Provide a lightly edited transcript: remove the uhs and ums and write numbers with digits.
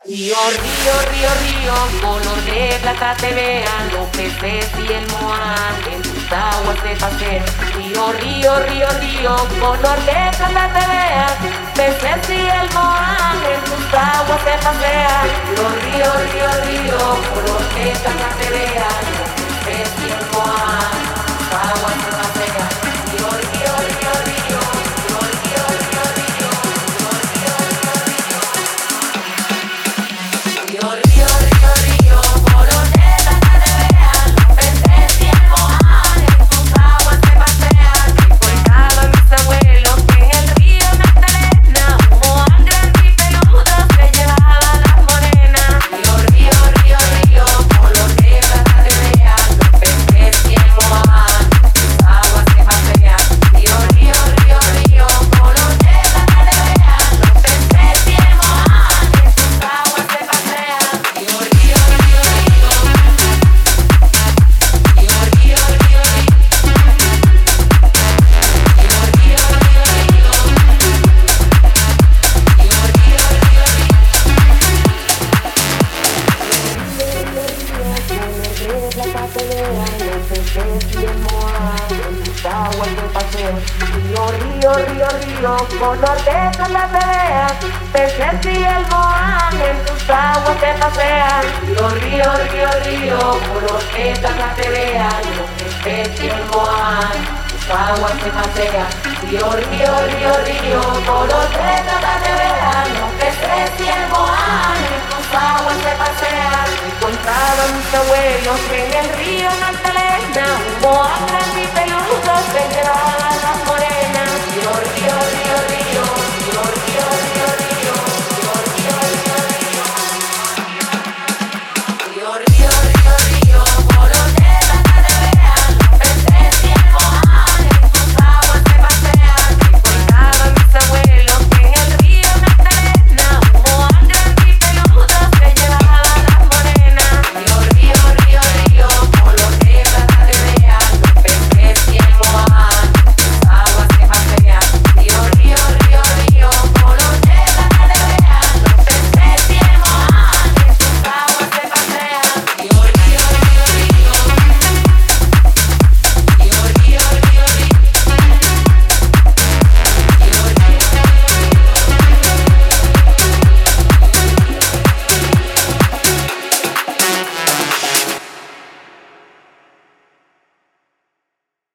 Río, río, río, río, color de plata te vean los peces y el moán en tus aguas se pasean. Río, río, río, río, color de plata te vean, peces y el moán en tus aguas se pasean. Río, río, río, río, color de plata te vean los peces y el moán en tus aguas se pasean. Río, río, río, río, río, río, río, río, río, río, río, río, río, río, color de plata te vean, los peces y el moán en sus aguas se pasean. Contaban mis abuelos que en el río Magdalena un moán grande y peludo se llevaba las morenas. Río, río, río, río, color de plata te vean, los peces y el moán en sus aguas se pasean. Río, río, río, río, color de plata te vean, los peces y el moán en sus aguas se pasean. Río, río, río, río, río, río, río, río, río, río, color de plata te vean, peces y el moán en tus aguas se pasean. Río, río, río, río, color de plata te vean, los peces y el moán en tus aguas se pasean. Río, río, río, río, color de plata te vean, los peces y el moán en tus aguas se pasean. Encontraban mis abuelos que en el río Magdalena un moán grande y peludo